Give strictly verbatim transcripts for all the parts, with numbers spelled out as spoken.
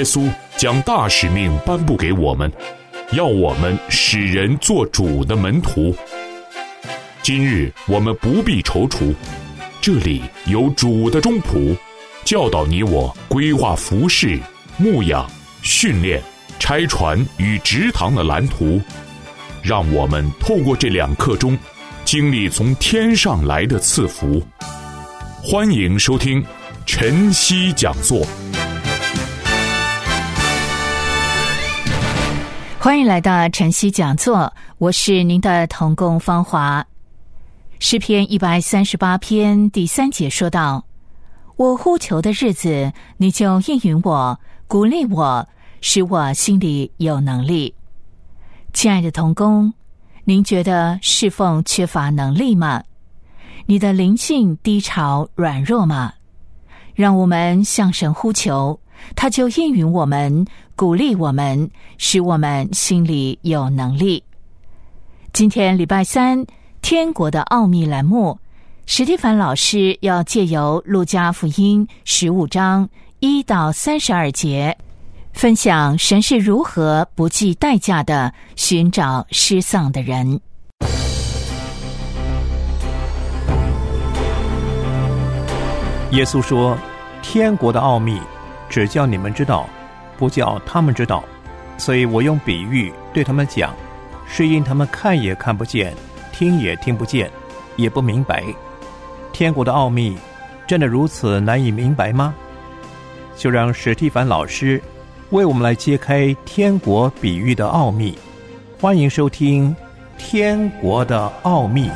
稣将大使命颁布给我们，要我们使人做主的门徒。今日我们不必踌躇，这里有主的中仆，教导你我规划服事、牧养、训练、拆船与植堂的蓝图，让我们透过这两刻钟，经历从天上来的赐福。欢迎收听晨曦讲座。 欢迎来到晨曦讲座，我是您的同工芳华。诗篇一百三十八篇第三节说道：我呼求的日子，你就应允我，鼓励我，使我心里有能力。亲爱的同工，您觉得侍奉缺乏能力吗？你的灵性低潮软弱吗？让我们向神呼求，他就应允我们，鼓励我们，使我们心里有能力。今天礼拜三，天国的奥秘栏目，史蒂凡老师要借由路加福音十五章一到三十二节，分享神是如何不计代价的寻找失丧的人。 耶稣说，天国的奥秘只叫你们知道，不叫他们知道，所以我用比喻对他们讲，是因他们看也看不见，听也听不见，也不明白。天国的奥秘真的如此难以明白吗？就让史蒂凡老师为我们来揭开天国比喻的奥秘。欢迎收听天国的奥秘。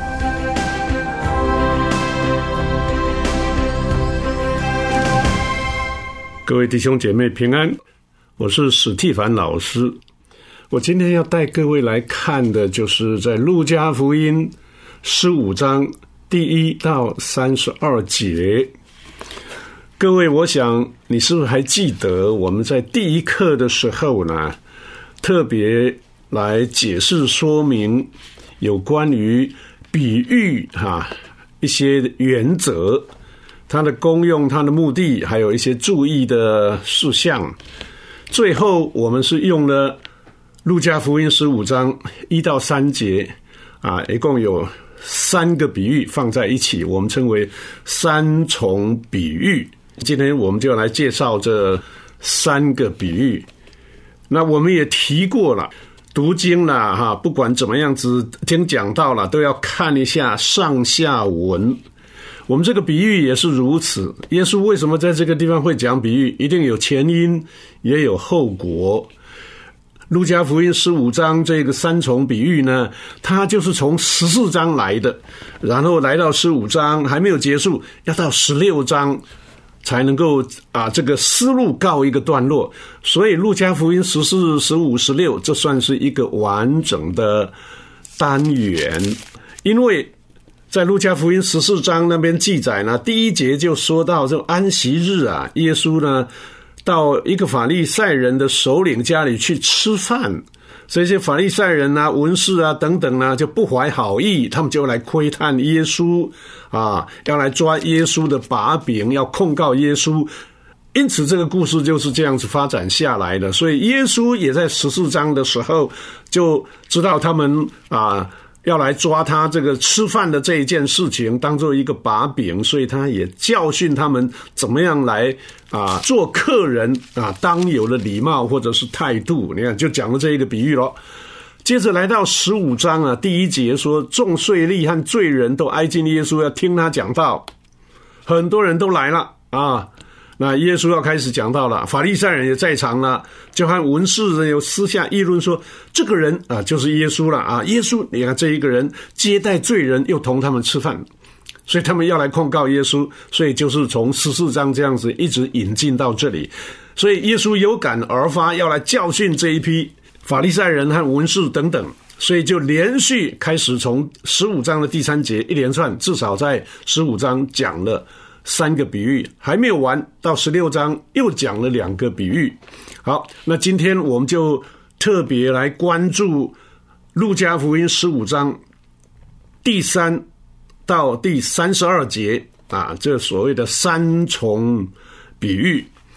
各位弟兄姐妹平安，我是史蒂凡老师。我今天要带各位来看的就是在路加福音十五章第一到三十二节。各位，我想你是不是还记得我们在第一课的时候呢，特别来解释说明有关于比喻哈一些原则，它的功用、它的目的，还有一些注意的事项。最后我们是用了路加福音十五章一到三节啊，一共有三个比喻放在一起，我们称为三重比喻。今天我们就来介绍这三个比喻。那我们也提过了，读经啦哈，不管怎么样子听讲到了，都要看一下上下文。我们这个比喻也是如此，耶稣为什么在这个地方会讲比喻？一定有前因，也有后果。路加福音十五章这个三重比喻呢，它就是从十四章来的，然后来到十五章还没有结束，要到十六章才能够啊这个思路告一个段落。所以路加福音十四、十五、十六，这算是一个完整的单元。因为在路加福音十四章那边记载呢，第一节就说到这安息日啊，耶稣呢到一个法利赛人的首领家里去吃饭，这些法利赛人啊、文士啊等等呢，就不怀好意，他们就来窥探耶稣啊，要来抓耶稣的把柄，要控告耶稣。因此这个故事就是这样子发展下来的。所以耶稣也在十四章的时候就知道他们啊要来抓他这个吃饭的这一件事情当做一个把柄，所以他也教训他们怎么样来啊做客人啊当有的礼貌或者是态度。你看，就讲了这一个比喻咯。接着来到十五章啊，第一节说，众税吏和罪人都挨近耶稣，要听他讲道。很多人都来了啊，那耶稣要开始讲道了，法利赛人也在场了，就和文士人有私下议论说，这个人啊就是耶稣了啊，耶稣你看这一个人接待罪人，又同他们吃饭，所以他们要来控告耶稣。所以就是从十四章这样子一直引进到这里，所以耶稣有感而发，要来教训这一批法利赛人和文士等等。所以就连续开始从十五章的第三节一连串，至少在十五章讲了三个比喻，还没有完，到十六章又讲了两个比喻。好，那今天我们就特别来关注路加福音十五章第三到第三十二节啊，这所谓的三重比喻。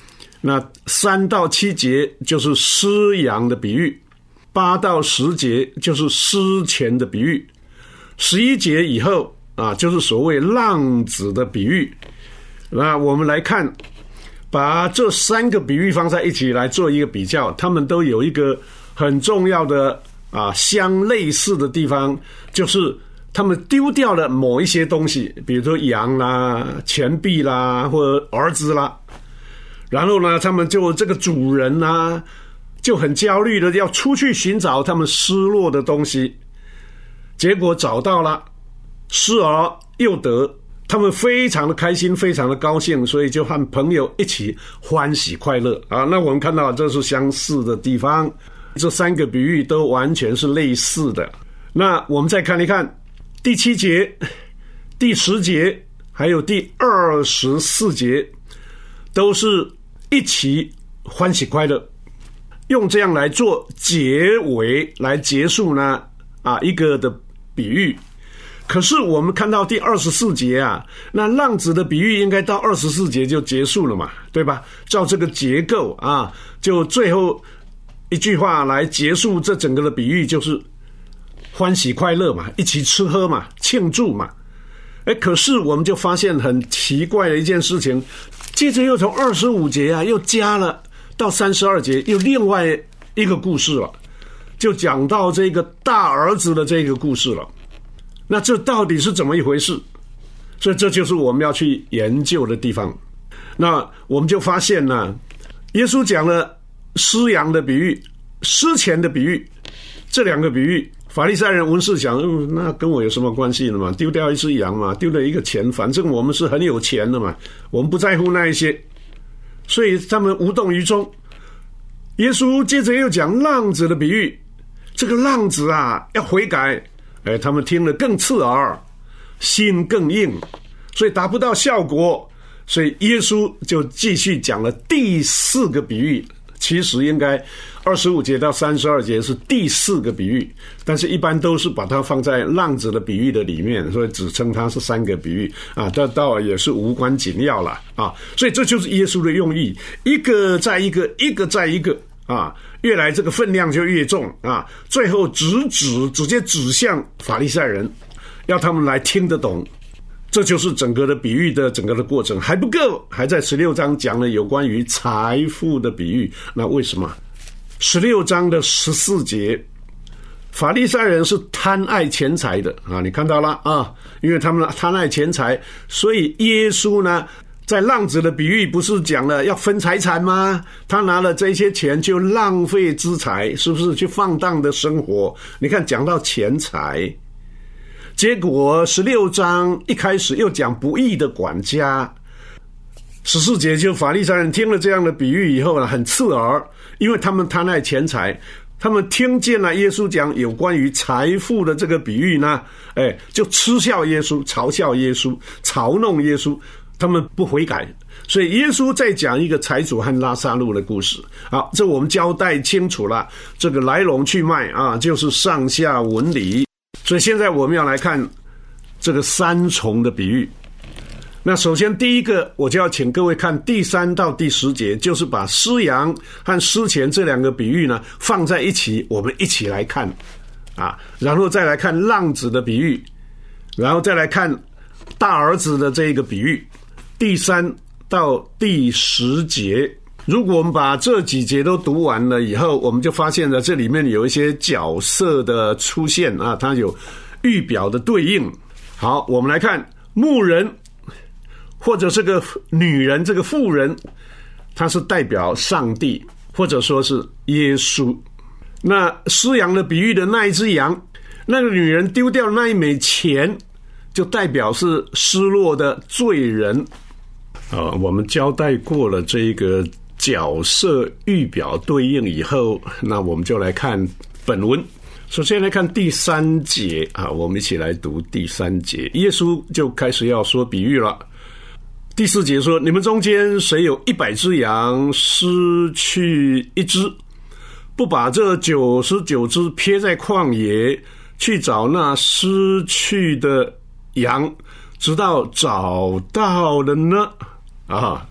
那三到七节就是失羊的比喻，八到十节就是失钱的比喻，十一节以后啊，就是所谓浪子的比喻。那我们来看，把这三个比喻放在一起来做一个比较，他们都有一个很重要的啊相类似的地方，就是他们丢掉了某一些东西，比如说羊啦、钱币啦，或者儿子啦。然后呢，他们就这个主人啊，就很焦虑的要出去寻找他们失落的东西，结果找到了，失而又得，他们非常的开心，非常的高兴，所以就和朋友一起欢喜快乐啊。那我们看到这是相似的地方，这三个比喻都完全是类似的。那我们再看一看第七节、第十节还有第二十四节，都是一起欢喜快乐，用这样来做结尾来结束呢啊一个的比喻。可是我们看到第二十四节啊，那浪子的比喻应该到二十四节就结束了嘛，对吧？照这个结构啊，就最后一句话来结束这整个的比喻，就是欢喜快乐嘛，一起吃喝嘛，庆祝嘛。哎，可是我们就发现很奇怪的一件事情，接着又从二十五节啊，又加了到三十二节，又另外一个故事了，就讲到这个大儿子的这个故事了。那这到底是怎么一回事？所以这就是我们要去研究的地方。那我们就发现呢，耶稣讲了失羊的比喻、失钱的比喻，这两个比喻，法利赛人文士想、嗯、那跟我有什么关系呢嘛？丢掉一只羊嘛，丢了一个钱，反正我们是很有钱的嘛，我们不在乎那一些，所以他们无动于衷。耶稣接着又讲浪子的比喻，这个浪子啊要悔改，哎，他们听了更刺耳，心更硬，所以达不到效果，所以耶稣就继续讲了第四个比喻。其实应该二十五节到三十二节是第四个比喻，但是一般都是把它放在浪子的比喻的里面，所以只称它是三个比喻啊，这倒也是无关紧要了啊。所以这就是耶稣的用意，一个再一个，一个再一个啊，越来这个分量就越重啊，最后直指直接指向法利赛人，要他们来听得懂。这就是整个的比喻的整个的过程，还不够，还在十六章讲了有关于财富的比喻。那为什么十六章的十四节，法利赛人是贪爱钱财的啊？你看到了啊？因为他们贪爱钱财，所以耶稣呢，在浪子的比喻不是讲了要分财产吗？他拿了这些钱就浪费资财，是不是去放荡的生活？你看讲到钱财。结果十六章一开始又讲不义的管家，十四节就法利赛人听了这样的比喻以后呢，很刺耳，因为他们贪爱钱财，他们听见了耶稣讲有关于财富的这个比喻呢，哎，就嗤笑耶稣，嘲笑耶稣，嘲弄耶稣，他们不悔改。所以耶稣在讲一个财主和拉撒路的故事。好，这我们交代清楚了，这个来龙去脉啊，就是上下文理。所以现在我们要来看这个三重的比喻。那首先第一个，我就要请各位看第三到第十节，就是把失羊和失钱这两个比喻呢放在一起，我们一起来看啊，然后再来看浪子的比喻，然后再来看大儿子的这个比喻，第三到第十节。如果我们把这几节都读完了以后，我们就发现了这里面有一些角色的出现啊，它有预表的对应。好，我们来看牧人或者这个女人，这个妇人，她是代表上帝或者说是耶稣。那失羊的比喻的那一只羊，那个女人丢掉那一枚钱，就代表是失落的罪人啊。我们交代过了这个角色预表对应以后，那我们就来看本文。首先来看第三节啊，我们一起来读第三节。耶稣就开始要说比喻了。第四节说：你们中间谁有一百只羊，失去一只，不把这九十九只撇在旷野，去找那失去的羊，直到找到了呢？啊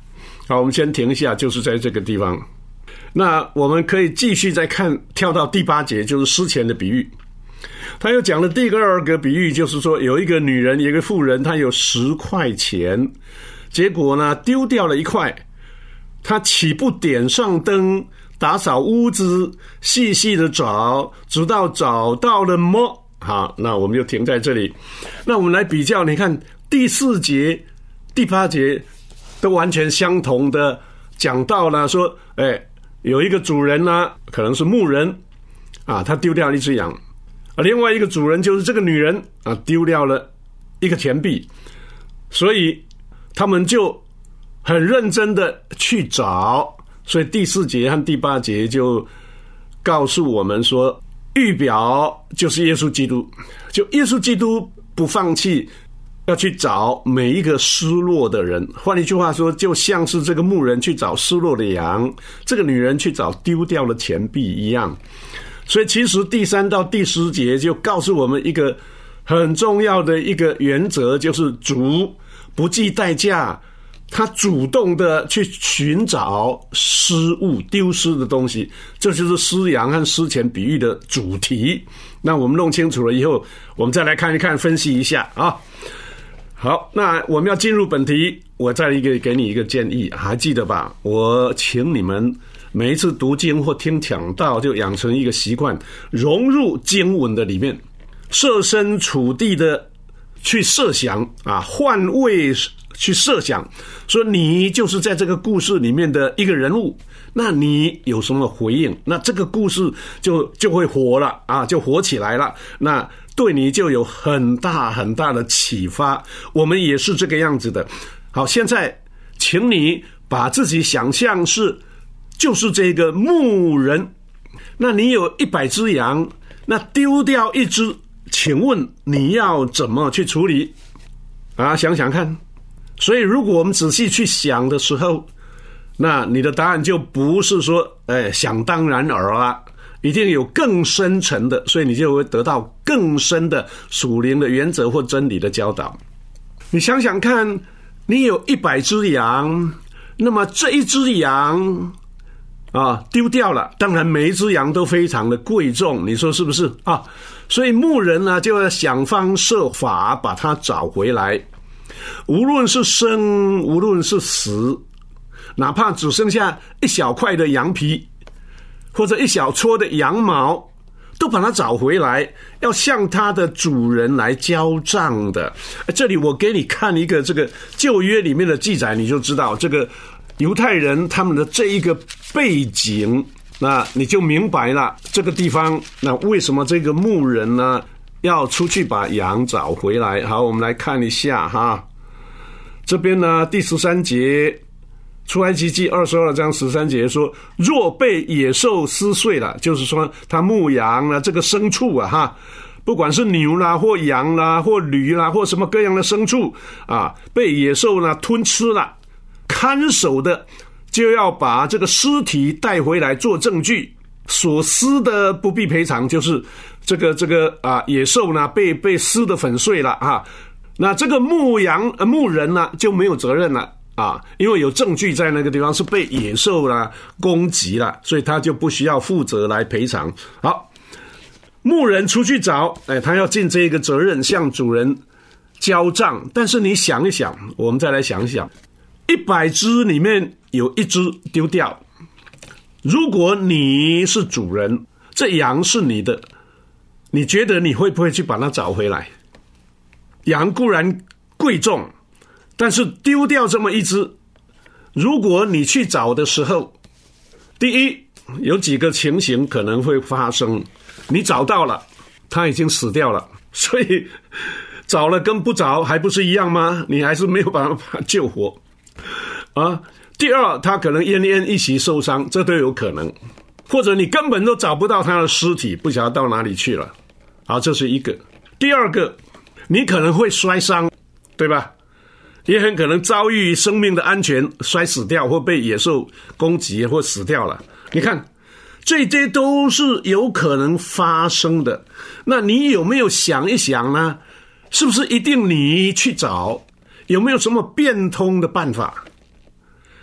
好，我们先停一下，就是在这个地方。那我们可以继续再看，跳到第八节，就是失钱的比喻。他又讲了第二个比喻，就是说有一个女人，有一个妇人，她有十块钱，结果呢丢掉了一块，她岂不点上灯，打扫屋子，细细的找，直到找到了么？好，那我们就停在这里。那我们来比较，你看第四节、第八节都完全相同的讲到了，说，哎，有一个主人呢、啊，可能是牧人啊，他丢掉了一只羊。另外一个主人就是这个女人啊，丢掉了一个钱币，所以他们就很认真的去找。所以第四节和第八节就告诉我们说，预表就是耶稣基督，就耶稣基督不放弃要去找每一个失落的人。换一句话说，就像是这个牧人去找失落的羊，这个女人去找丢掉的钱币一样。所以其实第三到第十节就告诉我们一个很重要的一个原则，就是主不计代价，他主动的去寻找失物丢失的东西，这就是失羊和失钱比喻的主题。那我们弄清楚了以后，我们再来看一看，分析一下啊。好，那我们要进入本题，我再一个给你一个建议，还记得吧？我请你们每一次读经或听讲道，就养成一个习惯，融入经文的里面，设身处地的去设想啊，换位去设想，说你就是在这个故事里面的一个人物，那你有什么回应？那这个故事就就会活了啊，就活起来了。那对你就有很大很大的启发。我们也是这个样子的。好，现在请你把自己想象是就是这个牧人，那你有一百只羊，那丢掉一只，请问你要怎么去处理啊？想想看。所以如果我们仔细去想的时候，那你的答案就不是说哎想当然尔啦，一定有更深层的，所以你就会得到更深的属灵的原则或真理的教导。你想想看，你有一百只羊，那么这一只羊啊丢掉了，当然每一只羊都非常的贵重，你说是不是啊？所以牧人呢就要想方设法把它找回来，无论是生无论是死，哪怕只剩下一小块的羊皮或者一小撮的羊毛，都把它找回来，要向它的主人来交账的。这里我给你看一个这个旧约里面的记载，你就知道这个犹太人他们的这一个背景，那你就明白了这个地方，那为什么这个牧人呢要出去把羊找回来。好，我们来看一下哈，这边呢第十三节，出埃及记二十二章十三节说，若被野兽撕碎了，就是说他牧羊啊，这个牲畜啊哈，不管是牛啦或羊啦或驴啦或什么各样的牲畜啊，被野兽呢吞吃了，看守的就要把这个尸体带回来做证据，所撕的不必赔偿，就是这个这个啊野兽呢被被撕得粉碎了啊，那这个牧羊呃牧人呢就没有责任了啊，因为有证据在那个地方是被野兽啦攻击了，所以他就不需要负责来赔偿。好，牧人出去找，哎，他要尽这个责任向主人交账。但是你想一想，我们再来想一想，一百只里面有一只丢掉，如果你是主人，这羊是你的，你觉得你会不会去把它找回来？羊固然贵重，但是丢掉这么一只，如果你去找的时候，第一有几个情形可能会发生，你找到了它已经死掉了，所以找了跟不找还不是一样吗？你还是没有办法救活啊。第二，他可能奄奄一息受伤，这都有可能，或者你根本都找不到他的尸体，不晓得到哪里去了。好，这是一个。第二个，你可能会摔伤，对吧？也很可能遭遇生命的安全摔死掉，或被野兽攻击或死掉了。你看，这些都是有可能发生的。那你有没有想一想呢？是不是一定你去找？有没有什么变通的办法？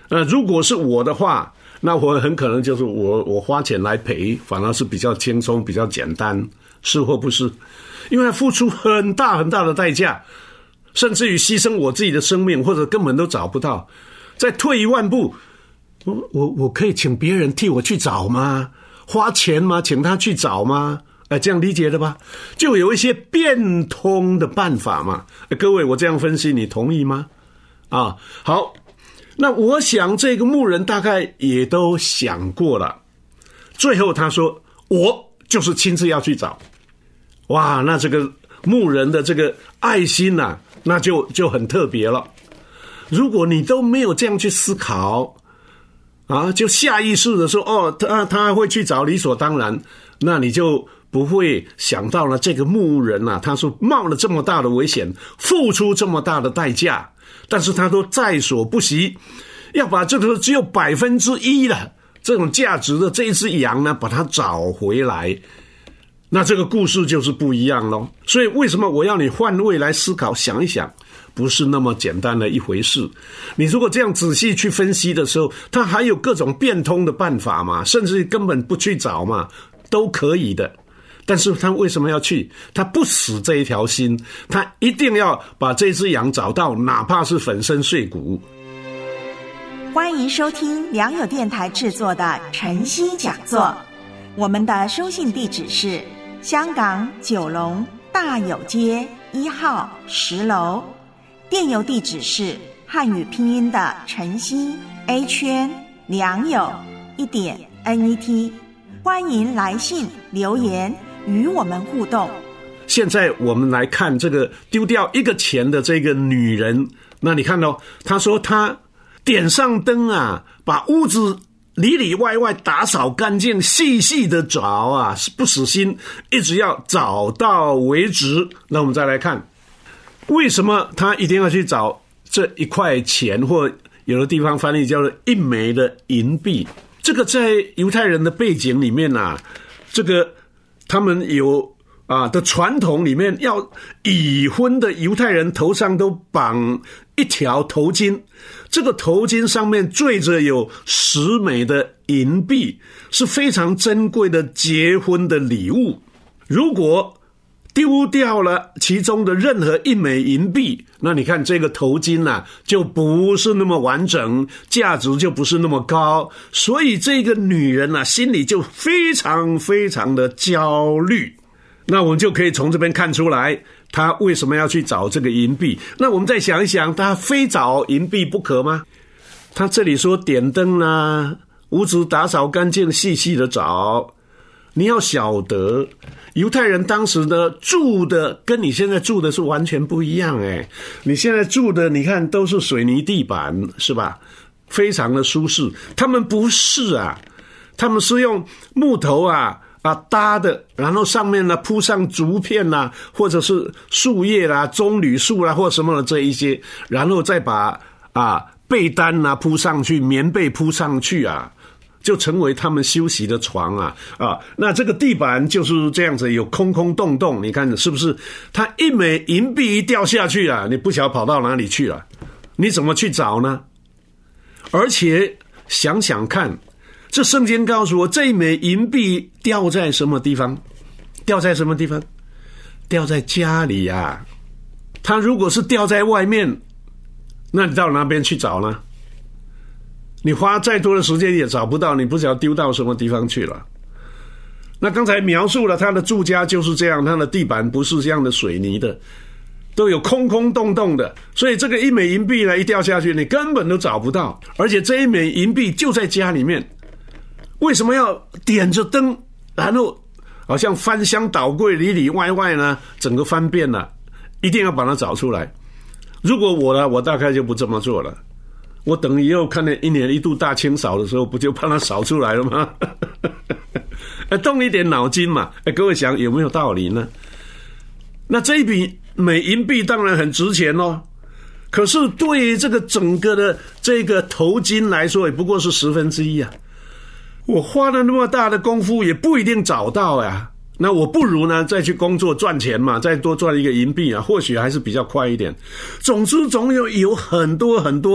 呃，如果是我的话，那我很可能就是我我花钱来赔，反而是比较轻松、比较简单，是或不是？因为付出很大很大的代价，甚至于牺牲我自己的生命，或者根本都找不到。再退一万步，我我我可以请别人替我去找吗？花钱吗？请他去找吗？哎，这样理解了吧？就有一些变通的办法嘛。各位，我这样分析，你同意吗？啊，好。那我想这个牧人大概也都想过了，最后他说我就是亲自要去找。哇，那这个牧人的这个爱心啊，那就就很特别了。如果你都没有这样去思考啊，就下意识的说哦，他他会去找，理所当然，那你就不会想到了这个牧人啊，他说冒了这么大的危险，付出这么大的代价，但是他都在所不惜，要把这个只有百分之一的这种价值的这一只羊呢，把它找回来。那这个故事就是不一样咯。所以为什么我要你换位来思考，想一想，不是那么简单的一回事。你如果这样仔细去分析的时候，它还有各种变通的办法嘛，甚至根本不去找嘛，都可以的。但是他为什么要去？他不死这一条心，他一定要把这只羊找到，哪怕是粉身碎骨。 欢迎收听良友电台制作的晨曦讲座，我们的收信地址是香港九龙大有街一号十楼，电邮地址是汉语拼音的晨曦 A 圈良友一点 N E T， 欢迎来信留言与我们互动。 现在我们来看这个丢掉一个钱的这个女人，那你看到她说她点上灯啊，把屋子里里外外打扫干净，细细的找啊，不死心，一直要找到为止。那我们再来看，为什么他一定要去找这一块钱，或有的地方翻译叫做一枚的银币？这个在犹太人的背景里面啊，这个他们有啊的传统里面，要已婚的犹太人头上都绑一条头巾，这个头巾上面缀着有十枚的银币，是非常珍贵的结婚的礼物。如果丢掉了其中的任何一枚银币，那你看这个头巾啊，就不是那么完整，价值就不是那么高，所以这个女人啊，心里就非常非常的焦虑。那我们就可以从这边看出来，他为什么要去找这个银币。那我们再想一想，他非找银币不可吗？他这里说点灯啊，屋子打扫干净，细细的找。你要晓得，犹太人当时的住的跟你现在住的是完全不一样诶。你现在住的你看都是水泥地板，是吧？非常的舒适。他们不是啊，他们是用木头啊啊搭的，然后上面呢铺上竹片啦、啊，或者是树叶啦、啊、棕榈树啦、啊、或什么的这一些，然后再把啊被单啊铺上去，棉被铺上去啊，就成为他们休息的床啊啊！那这个地板就是这样子，有空空洞洞，你看是不是？它一枚银币一掉下去啊，你不晓得跑到哪里去了，你怎么去找呢？而且想想看，这圣经告诉我，这一枚银币掉在什么地方？掉在什么地方？掉在家里啊！它如果是掉在外面，那你到哪边去找呢？你花再多的时间也找不到，你不知道丢到什么地方去了。那刚才描述了他的住家就是这样，他的地板不是这样的水泥的，都有空空洞洞的，所以这个一枚银币呢一掉下去，你根本都找不到。而且这一枚银币就在家里面，为什么要点着灯，然后好像翻箱倒柜，里里外外呢整个翻遍了，一定要把它找出来？如果我呢，我大概就不这么做了。我等以后看见一年一度大清扫的时候，不就把它扫出来了吗？动一点脑筋嘛。各位想有没有道理呢？那这一笔美银币当然很值钱哦，可是对于这个整个的这个头巾来说，也不过是十分之一啊。我花了那么大的功夫，也不一定找到呀。那我不如呢再去工作赚钱嘛，再多赚一个银币啊，或许还是比较快一点。总之总有有很多很多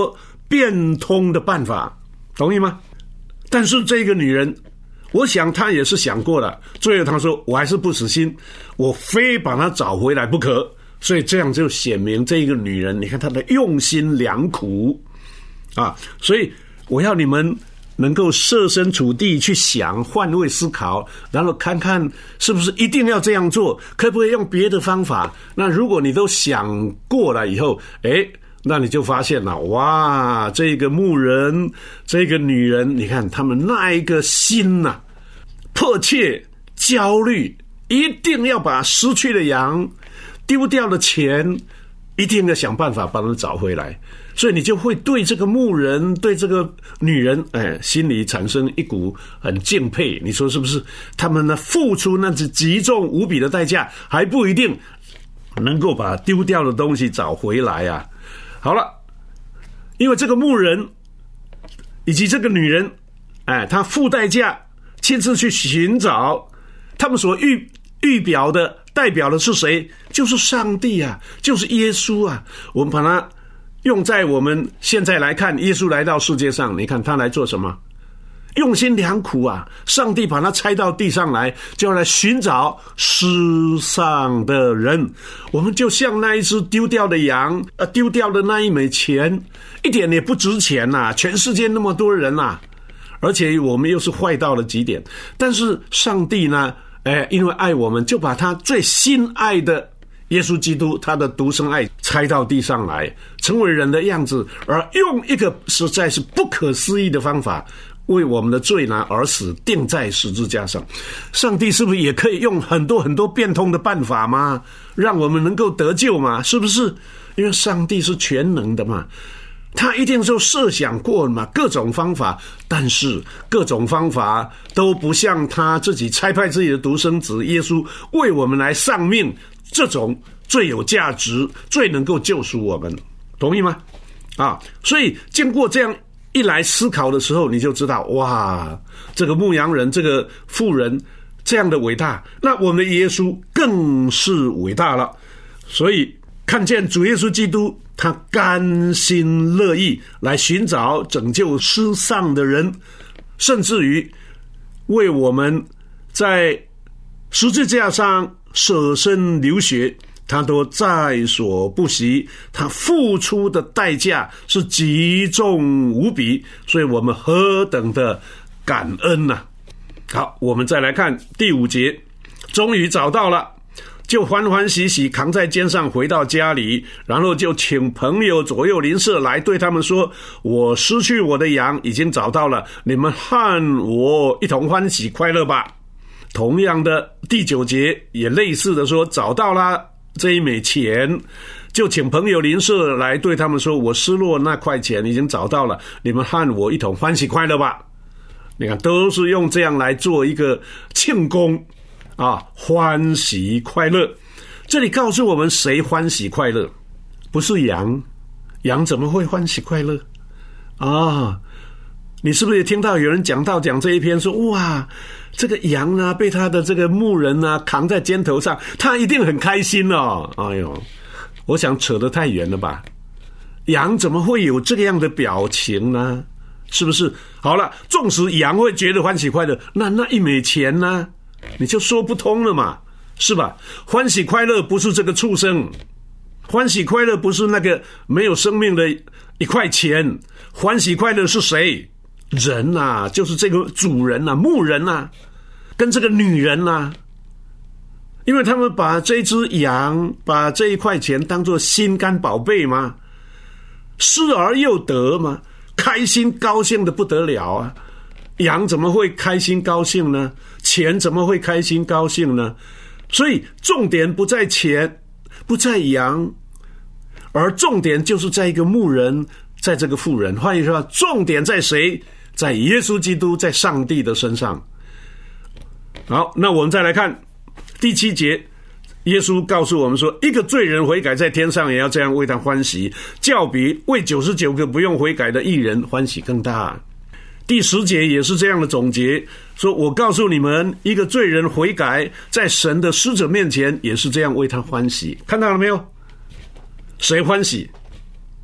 变通的办法，同意吗？但是这个女人，我想她也是想过了，最后她说我还是不死心，我非把她找回来不可。所以这样就显明这个女人，你看她的用心良苦啊！所以我要你们能够设身处地去想，换位思考，然后看看是不是一定要这样做，可不可以用别的方法。那如果你都想过了以后，诶，那你就发现了，哇，这个牧人，这个女人，你看他们那一个心呐、啊，迫切焦虑，一定要把失去的羊，丢掉的钱，一定要想办法把它找回来。所以你就会对这个牧人，对这个女人，哎，心里产生一股很敬佩。你说是不是？他们呢，付出那是极重无比的代价，还不一定能够把丢掉的东西找回来啊。好了，因为这个牧人以及这个女人，哎，他付代价亲自去寻找，他们所预预表的代表的是谁？就是上帝啊，就是耶稣啊。我们把它用在我们现在来看，耶稣来到世界上，你看他来做什么？用心良苦啊！上帝把他拆到地上来，就要来寻找失丧的人。我们就像那一只丢掉的羊，呃，丢掉的那一枚钱，一点也不值钱呐、啊！全世界那么多人呐、啊，而且我们又是坏到了极点。但是上帝呢，哎，因为爱我们，就把他最心爱的耶稣基督，他的独生爱拆到地上来，成为人的样子，而用一个实在是不可思议的方法，为我们的罪呢而死，钉在十字架上。上帝是不是也可以用很多很多变通的办法吗？让我们能够得救吗？是不是？因为上帝是全能的嘛，他一定就设想过嘛，各种方法，但是各种方法都不像他自己差派自己的独生子耶稣为我们来丧命，这种最有价值，最能够救赎我们，同意吗？啊，所以经过这样一来思考的时候，你就知道，哇，这个牧羊人，这个妇人这样的伟大，那我们的耶稣更是伟大了。所以看见主耶稣基督，他甘心乐意来寻找拯救失丧的人，甚至于为我们在十字架上舍身流血，他都在所不惜，他付出的代价是极重无比，所以我们何等的感恩啊。好，我们再来看第五节，终于找到了，就欢欢喜喜扛在肩上回到家里，然后就请朋友左右邻舍来对他们说，我失去我的羊已经找到了，你们和我一同欢喜快乐吧。同样的第九节也类似的说，找到了这一枚钱，就请朋友邻舍来对他们说，我失落那块钱已经找到了，你们和我一同欢喜快乐吧。你看，都是用这样来做一个庆功啊，欢喜快乐。这里告诉我们谁欢喜快乐？不是羊，羊怎么会欢喜快乐啊？你是不是也听到有人讲到讲这一篇说，哇，这个羊呢被他的这个牧人呢扛在肩头上，他一定很开心哦。哎呦，我想扯得太远了吧？羊怎么会有这样的表情呢？是不是？好了，纵使羊会觉得欢喜快乐，那那一枚钱呢，你就说不通了嘛，是吧？欢喜快乐不是这个畜生，欢喜快乐不是那个没有生命的一块钱，欢喜快乐是谁？人啊，就是这个主人啊，牧人啊，跟这个女人啊，因为他们把这只羊，把这一块钱当作心肝宝贝嘛，失而又得嘛，开心高兴的不得了啊。羊怎么会开心高兴呢？钱怎么会开心高兴呢？所以重点不在钱，不在羊，而重点就是在一个牧人，在这个妇人。换句话说，重点在谁？在耶稣基督，在上帝的身上。好，那我们再来看第七节，耶稣告诉我们说，一个罪人悔改，在天上也要这样为他欢喜，较比为九十九个不用悔改的义人欢喜更大。第十节也是这样的总结，说我告诉你们，一个罪人悔改，在神的使者面前也是这样为他欢喜。看到了没有？谁欢喜？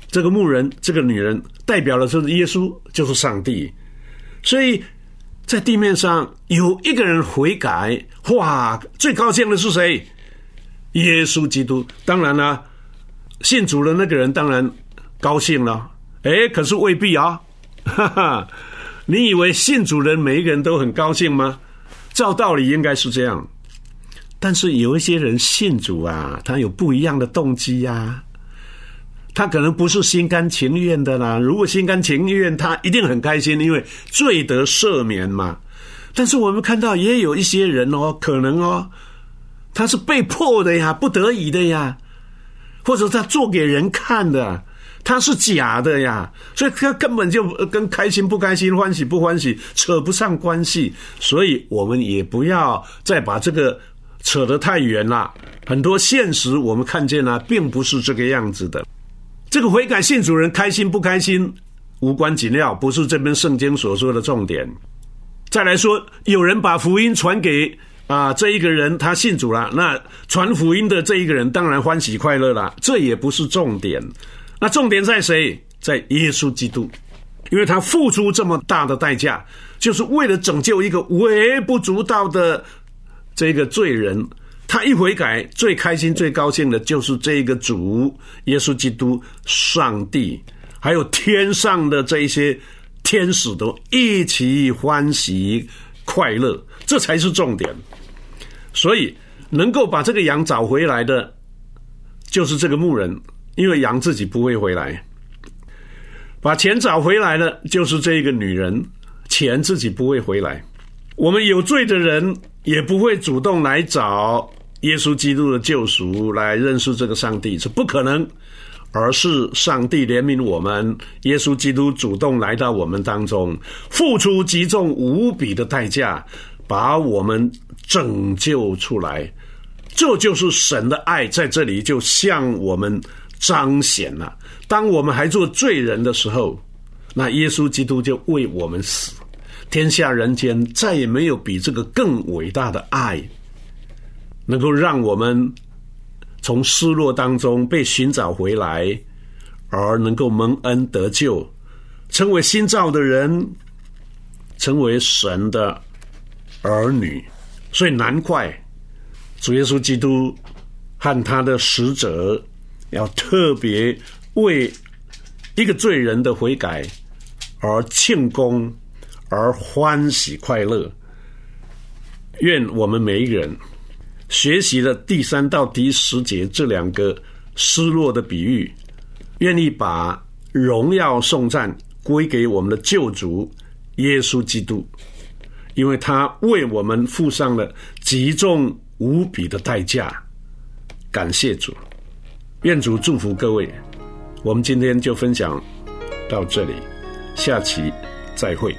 这个牧人，这个女人代表的就是耶稣，就是上帝。所以在地面上有一个人悔改，哇，最高兴的是谁？耶稣基督。当然啦，信主的那个人当然高兴了，诶，可是未必啊，哈哈，你以为信主人每一个人都很高兴吗？照道理应该是这样，但是有一些人信主啊，他有不一样的动机啊，他可能不是心甘情愿的啦。如果心甘情愿，他一定很开心，因为罪得赦免嘛。但是我们看到也有一些人哦，可能哦，他是被迫的呀，不得已的呀，或者他做给人看的，他是假的呀，所以他根本就跟开心不开心、欢喜不欢喜扯不上关系。所以我们也不要再把这个扯得太远了。很多现实我们看见啊，并不是这个样子的。这个悔改信主人开心不开心无关紧要，不是这边圣经所说的重点。再来说，有人把福音传给啊，这一个人他信主了，那传福音的这一个人当然欢喜快乐了，这也不是重点。那重点在谁？在耶稣基督，因为他付出这么大的代价，就是为了拯救一个微不足道的这个罪人。他一悔改，最开心最高兴的就是这个主耶稣基督，上帝还有天上的这一些天使都一起欢喜快乐，这才是重点。所以能够把这个羊找回来的就是这个牧人，因为羊自己不会回来。把钱找回来的就是这个女人，钱自己不会回来。我们有罪的人也不会主动来找耶稣基督的救赎，来认识这个上帝，是不可能。而是上帝怜悯我们，耶稣基督主动来到我们当中，付出极重无比的代价，把我们拯救出来。这就是神的爱，在这里就向我们彰显了。当我们还做罪人的时候，那耶稣基督就为我们死。天下人间再也没有比这个更伟大的爱，能够让我们从失落当中被寻找回来，而能够蒙恩得救，成为新造的人，成为神的儿女。所以难怪主耶稣基督和他的使者要特别为一个罪人的悔改而庆功，而欢喜快乐。愿我们每一个人学习了第三到第十节这两个失落的比喻，愿意把荣耀颂赞归给我们的救主耶稣基督，因为他为我们付上了极重无比的代价。感谢主，愿主祝福各位。我们今天就分享到这里，下期再会。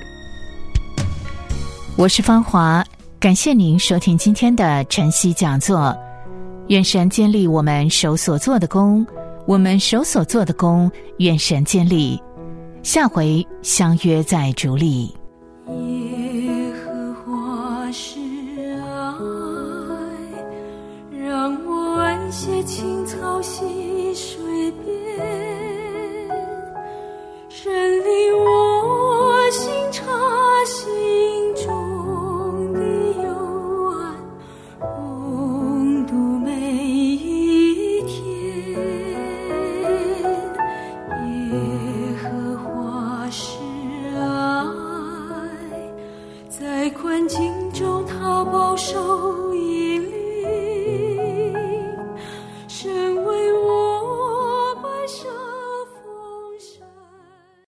我是芳华，感谢您收听今天的晨曦讲座。愿神坚立我们手所做的工，我们手所做的工，愿神坚立。下回相约在主里。 耶和华是爱，让我安歇青草溪水边，神领我心察心中的幽暗，共度每一天。耶和华是爱，在困境中他保守引领。